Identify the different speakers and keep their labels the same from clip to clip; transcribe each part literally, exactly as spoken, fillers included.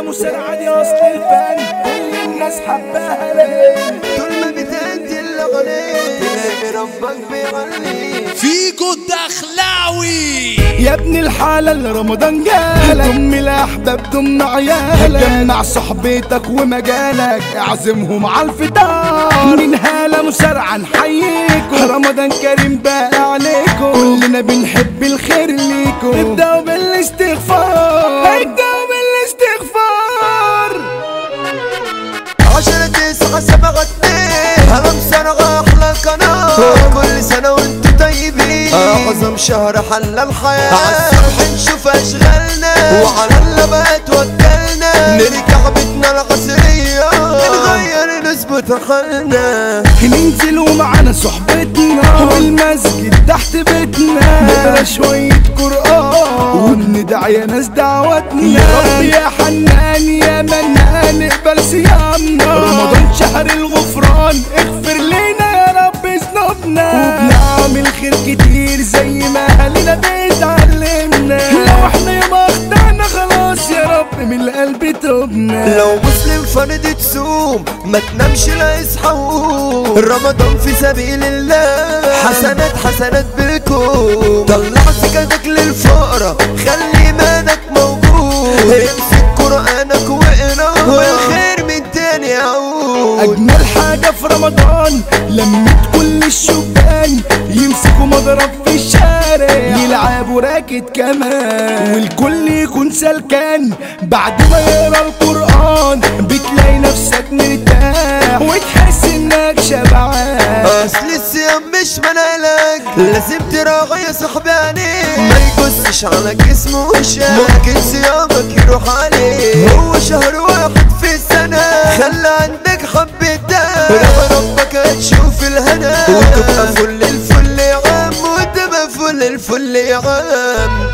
Speaker 1: هلا مسرعة دي اصل الفن كل الناس حباها ليه
Speaker 2: طول ما بتأدي الاغاني تلاقي ربك بيغني
Speaker 3: فيكو الدخلاوي
Speaker 1: يا ابن الحلال رمضان جالك ضم الاحباب ضم عيالك جمع صحبتك ومجالك اعزمهم على الفطار من هلا مسرعة نحييكم رمضان كريم بقى عليكم كلنا بنحب الخير ليكم ابدأوا بالاستغفار ابدأوا بالاستغفار
Speaker 2: عشرة تسعة سبعة اتنين هلا مسرعة احلى قناة كل سنة وانتو طيبين اعظم شهر حل الحياة عالصبح نشوف اشغالنا وعلى اللي بقى توكلنا نرجع بيتنا العصرية نغير نظبط حالنا
Speaker 1: ننزل ومعانا صحبتنا والمسجد تحت بيتنا نقرا شوية قرآن وندعي يا ناس دعواتنا يا رب يا حنان يا منان اقبل صيامنا رمضان شهر الغفران اغفر لنا يا رب ذنوبنا وبنعمل خير كتير زي ما اهلنا بيتعلمنا لو احنا يوم اخطأنا خلاص يا رب من القلب توبنا
Speaker 2: لو مسلم فرد تصوم ما تنامش لا اصحى وقوم رمضان في سبيل الله حسنات حسنات بكم طلع سكتك للفقراء خلي مالك موجود امسك قرآنك واقرا والخير من تاني يعود
Speaker 1: اجمل حاجة في رمضان لمت كل الشبان يمسكوا مضرب في الشارع يلعبوا راكت كمان والكل يكون سلكان بعد ما يقرا القرآن بتلاقي نفسك مرتاح وتحس انك شبعان
Speaker 2: اصل الصيام مش منالك لازم تراعي يا صاحبي عينيك ما يجسش على جسمه وشك ممكن صيامك يروح عليه هو شهر واحد في السنة خلي عندك حبة دم ربك هتشوف الهنا وتبقى فل الفل يا عم وتبقى فل الفل يا عم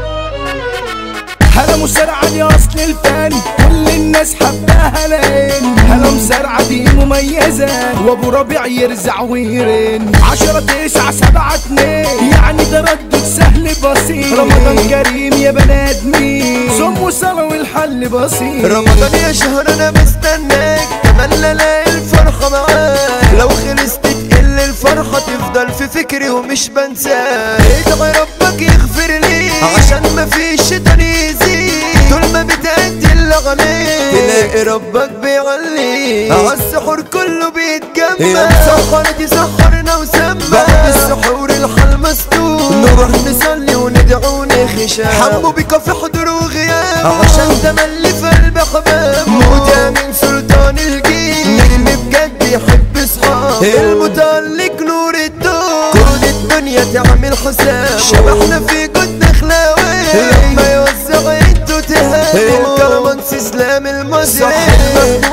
Speaker 1: هلا مسرعة دي اصل الفن كل الناس حباها لين هلا مسرعة دي مميزة وابو ربيع يرزع ويرن عشرة تسعة سبعة اتنين يعني تردد سهل بسيط رمضان كريم يا بنات مين صوم وصلاة والحل بسيط
Speaker 2: رمضان يا شهر انا بستناك تملى الاقي الفرحة معاك لو خلصت تقل الفرحة تفضل في فكري ومش بنساك ادعي ربك يغفر لي عشان مفيش شيطان يزيد طول ما بتأدي الاغاني تلاقي ربك بيعلي عالسحور كله بيتجمع يا مسحرتي سحرنا وسمع بعد السحور الحال مسدود نروح نصلي وندعو ونخشع حمو بك في حضور وغياب عشان تملي في قلب حباب موتى من سلطان الجيل نجم بجد يحب اصحاب المتألق نور الدور كل الدنيا تعمل حساب شبحنا في جد خلاوي لما يوزع انتو تهاب الكرمانس اسلام المصري